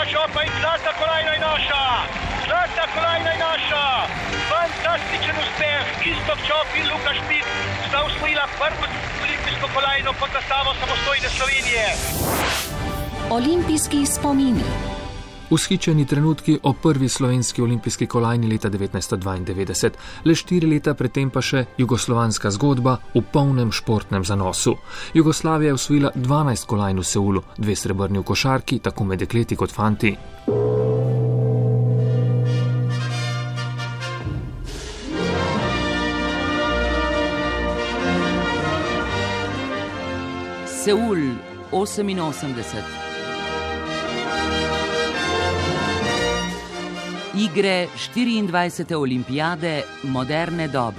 čopa in zlata kolajna je naša! Zlata kolajna je naša! Fantastičen uspeh! Iztok Čop in Luka Špik sta osvojila prvo olimpijsko kolajno pod zastavo samostojne Slovenije. Olimpijski spomini. Vzhičeni trenutki o prvi slovenski olimpijski kolajni leta 1992, le 4 leta predtem pa še jugoslovanska zgodba v polnem športnem zanosu. Jugoslavija je osvojila 12 kolajn v Seulu, 2 srebrni v košarki, tako med dekleti kot fanti. Seul 88. Igre 24. olimpijade moderne dobe.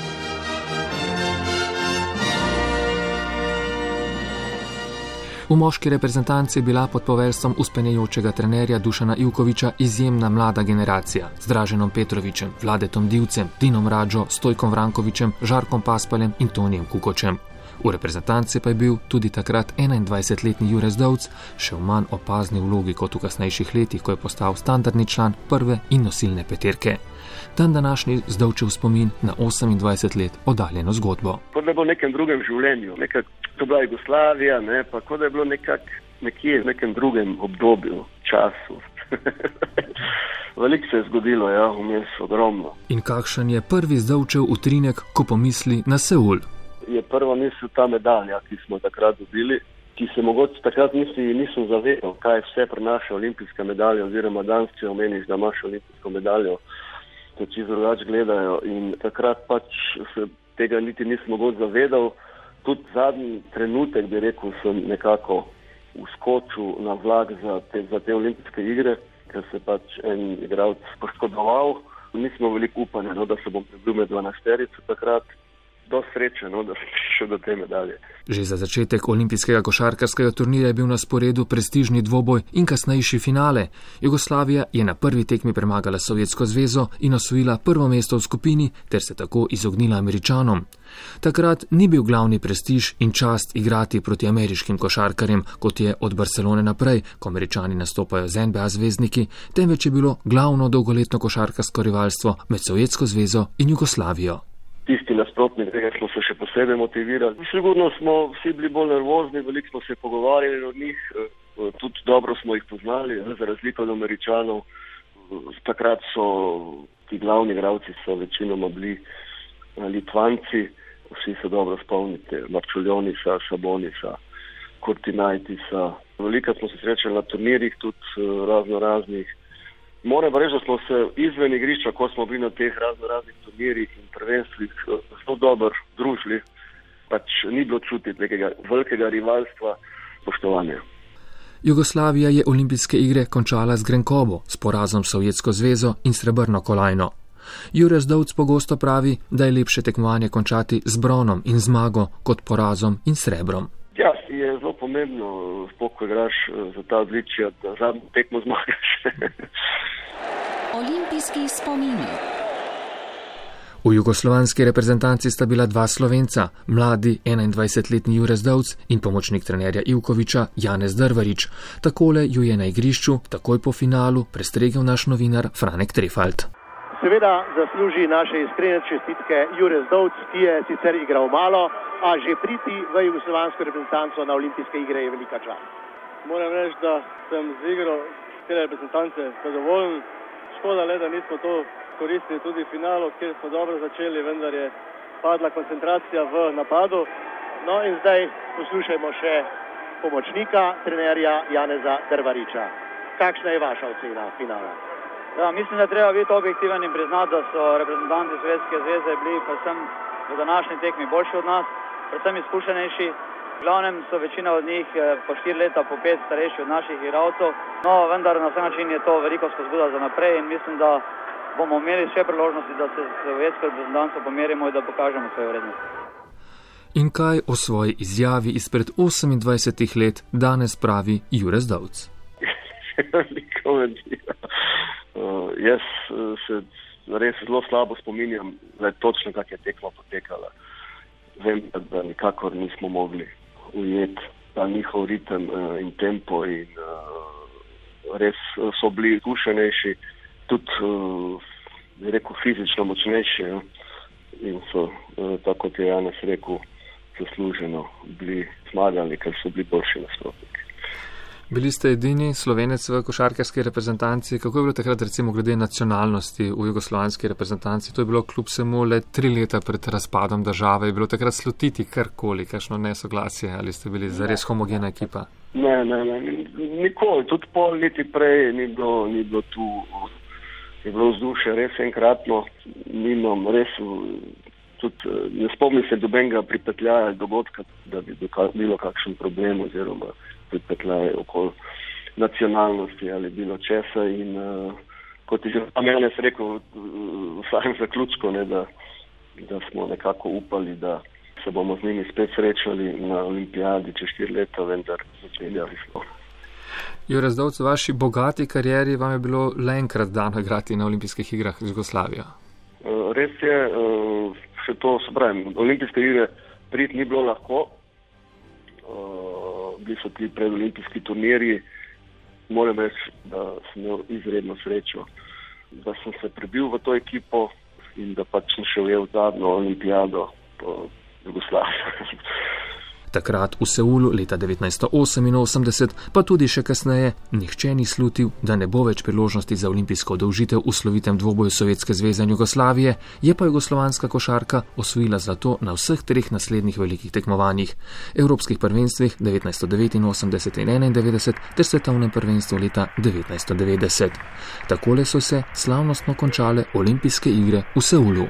V moški reprezentanci je bila pod poveljstvom uspenjajočega trenerja Dušana Ivkovića izjemna mlada generacija z Draženom Petrovićem, Vladetom Divcem, Tinom Radžo, Stojkom Vrankovićem, Žarkom Paspaljem in Tonijem Kukočem. V reprezentanci pa je bil tudi takrat 21-letni Jure Zdovc, še v manj opazni vlogi kot v kasnejših letih, ko je postal standardni član prve in nosilne peterke. Dan današnji Zdovčev spomin na 28 let oddaljeno zgodbo. Kot da je bilo v nekem drugem življenju, to bila Jugoslavija, pa kot da je bilo nekje v nekem drugem obdobju, času. Veliko se je zgodilo, vmes ogromno. In kakšen je prvi Zdovčev utrinek, ko pomisli na Seul? Je prva misel ta medalja, ki smo takrat dobili, ki se mogoče takrat nisem zavedal, kaj vse prinaša olimpijska medalja, oziroma danes, če omeniš, da imaš olimpijsko medaljo, te čisto drugače gledajo in takrat pač se tega niti nisem mogoče zavedal. Tudi zadnji trenutek, bi rekel, sem nekako uskočil na vlak za te olimpijske igre, ker se pač en igralec poškodoval. Nismo veliko upanja, da se bom prebil med 12-terico takrat. Do sreče, da sem prišel do te medalje. Že za začetek olimpijskega košarkarskega turnirja je bil na sporedu prestižni dvoboj in kasnejši finale. Jugoslavija je na prvi tekmi premagala Sovjetsko zvezo in osvojila prvo mesto v skupini ter se tako izognila Američanom. Takrat ni bil glavni prestiž in čast igrati proti ameriškim košarkarjem, kot je od Barcelone naprej, ko Američani nastopajo z NBA zvezdniki, temveč je bilo glavno dolgoletno košarkarsko rivalstvo med Sovjetsko zvezo in Jugoslavijo. Tisti nasprotnik, tega smo se še posebej motivirali. Sigurno smo vsi bili bolj nervozni, veliko smo se pogovarjali od njih, tudi dobro smo jih poznali, za razliko od Američanov. Takrat so ti glavni igralci večinoma bili Litvanci, vsi se dobro spomnite, Marčuljonisa, Sabonisa, Kurtinajtisa. Veliko smo se srečali na turnirjih, tudi raznih. Moram pa reči, da smo se izven igrišča, ko smo bili na teh raznih turnirjih in prvenstvih, zelo dobro družili, pač ni bilo čutiti nekega velikega rivalstva, spoštovanja. Jugoslavija je olimpijske igre končala z grenkobo, s porazom Sovjetsko zvezo in srebrno kolajno. Jure Zdovc pogosto pravi, da je lepše tekmovanje končati z bronom in zmago kot porazom in srebrom. Ja, je zelo pomembno, ko igraš za ta odličja, da zadnjo tekmo zmagaš. Olimpijski spomini. V jugoslovanski reprezentanci sta bila 2 Slovenca, mladi 21-letni Jure Zdovc in pomočnik trenerja Ivkovića Janez Drvarič. Takole ju je na igrišču, takoj po finalu, prestregel naš novinar Franek Trefalt. Seveda zasluži naše iskrene čestitke Jure Zdovc, ki je sicer igral malo, a že priti v jugoslovansko reprezentanco na olimpijske igre je velika čast. Moram reči, da sem z igro te reprezentance zadovoljen. Škoda le, da nismo to koristili tudi v finalu, kjer smo dobro začeli, vendar je padla koncentracija v napadu. No in zdaj poslušajmo še pomočnika trenerja Janeza Drvariča. Kakšna je vaša ocena finala? Ja, mislim, da treba biti objektiven in priznati, da so reprezentanti Sovjetske zveze bili predvsem v današnji tekmi boljši od nas, predvsem izkušenejši. V glavnem so večina od njih po 4 leta, po 5 starejši od naših igralcev. No, vendar na vsak način je to veliko spodbuda za naprej in mislim, da bomo imeli še priložnosti, da se s sovjetsko reprezentanco pomerimo in da pokažemo svoje vrednosti. In kaj o svoji izjavi izpred 28 let danes pravi Jure Zdovc? Jaz se res zelo slabo spominjam, da je točno kak je tekma potekala. Vem, da nikakor nismo mogli ujeti ta njihov ritem in tempo in res so bili izkušenejši, tudi rekel, fizično močnejši, ja. In so, tako kot je Janez rekel, zasluženo bili zmagali, ker so bili boljši nasprotniki. Bili ste edini Slovenec v košarkarski reprezentanci. Kako je bilo takrat recimo glede nacionalnosti v jugoslovanski reprezentanci? To je bilo kljub vsemu le 3 leta pred razpadom države. Je bilo takrat slutiti karkoli, kakšno nesoglasje, ali ste bili zares homogena ekipa? Ne, nikoli. Tudi pol leti prej ni bilo tu, je bilo vzdušje res enkratno. Nimam res, tudi ne spomnim se dobenega pripetljaja dogodka, da bi bilo kakšen problem oziroma pripetljaje okoli nacionalnosti ali bilo česa in kot je že Janez rekel, vsaj zaključko, ne, da smo nekako upali, da se bomo z njimi spet srečali na olimpijadi čez 4 leta, vendar začeli smo. Jure Zdovc, v vaši bogati karieri vam je bilo le enkrat dan igrati na olimpijskih igrah z Jugoslavijo. Res je, še to se pravim, olimpijske igre priti ni bilo lahko. Bili so ti predolimpijski turnirji. Moram reči, da sem imel izredno srečo, da sem se prebil v to ekipo in da pač sem šel v zadnjo olimpijado po Jugoslaviji. Takrat v Seulu leta 1988, pa tudi še kasneje, nihče ni slutil, da ne bo več priložnosti za olimpijsko udovžitev v slovitem dvoboju Sovjetske zveze in Jugoslavije, je pa jugoslovanska košarka osvojila zlato na vseh 3 naslednjih velikih tekmovanjih, evropskih prvenstvih 1989 in 1991 ter svetovnem prvenstvu leta 1990. Takole so se slavnostno končale olimpijske igre v Seulu.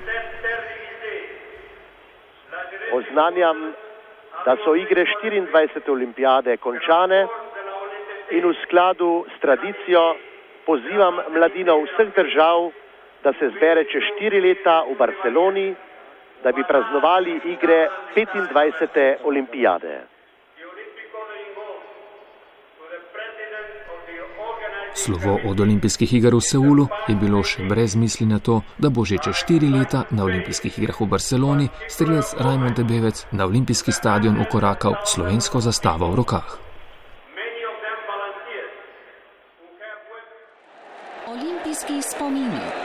Oznanjam, da so igre 24. olimpijade končane in v skladu s tradicijo pozivam mladino vseh držav, da se zbere čez 4 leta v Barceloni, da bi praznovali igre 25. olimpijade. Slovo od olimpijskih iger v Seulu je bilo še brez misli na to, da bo že čez 4 leta na olimpijskih igrah v Barceloni strelec Rajmond Debevec na olimpijski stadion ukorakal slovensko zastavo v rokah. Olimpijski spomini.